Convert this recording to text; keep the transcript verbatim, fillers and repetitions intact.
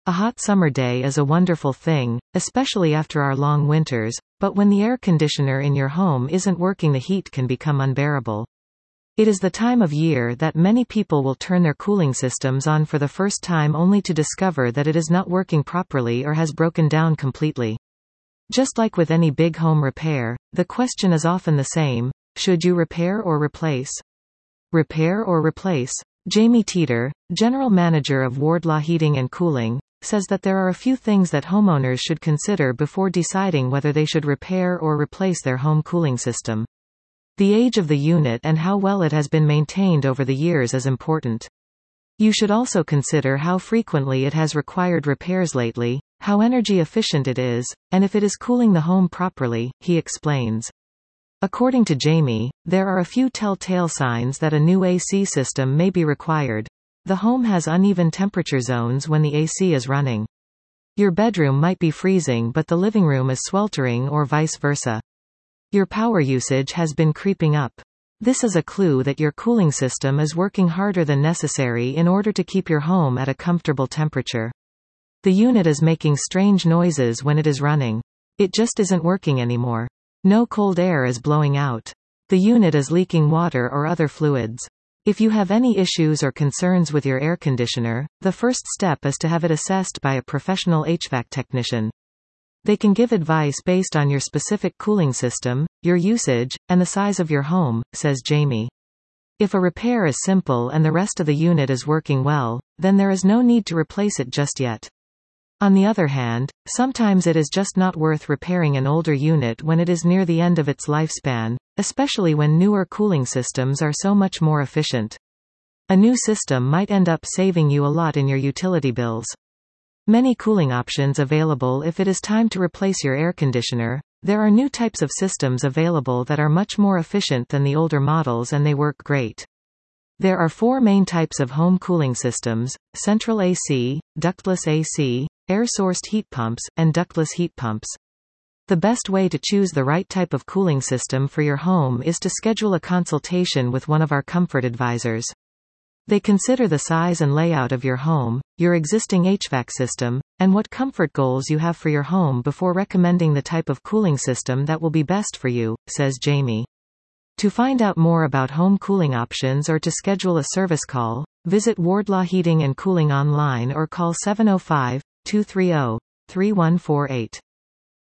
A hot summer day is a wonderful thing, especially after our long winters, but when the air conditioner in your home isn't working, the heat can become unbearable. It is the time of year that many people will turn their cooling systems on for the first time only to discover that it is not working properly or has broken down completely. Just like with any big home repair, the question is often the same: should you repair or replace? Repair or replace? Jamie Teeter, General Manager of Wardlaw Heating and Cooling, says that there are a few things that homeowners should consider before deciding whether they should repair or replace their home cooling system. The age of the unit and how well it has been maintained over the years is important. You should also consider how frequently it has required repairs lately, how energy efficient it is, and if it is cooling the home properly, he explains. According to Jamie, there are a few telltale signs that a new A C system may be required. The home has uneven temperature zones when the A C is running. Your bedroom might be freezing but the living room is sweltering, or vice versa. Your power usage has been creeping up. This is a clue that your cooling system is working harder than necessary in order to keep your home at a comfortable temperature. The unit is making strange noises when it is running. It just isn't working anymore. No cold air is blowing out. The unit is leaking water or other fluids. If you have any issues or concerns with your air conditioner, the first step is to have it assessed by a professional H V A C technician. They can give advice based on your specific cooling system, your usage, and the size of your home, says Jamie. If a repair is simple and the rest of the unit is working well, then there is no need to replace it just yet. On the other hand, sometimes it is just not worth repairing an older unit when it is near the end of its lifespan, especially when newer cooling systems are so much more efficient. A new system might end up saving you a lot in your utility bills. Many cooling options available if it is time to replace your air conditioner. There are new types of systems available that are much more efficient than the older models, and they work great. There are four main types of home cooling systems: central A C, ductless A C, air-sourced heat pumps, and ductless heat pumps. The best way to choose the right type of cooling system for your home is to schedule a consultation with one of our comfort advisors. They consider the size and layout of your home, your existing H V A C system, and what comfort goals you have for your home before recommending the type of cooling system that will be best for you, says Jamie. To find out more about home cooling options or to schedule a service call, visit Wardlaw Heating and Cooling online or call seven oh five, two three zero, three one four eight.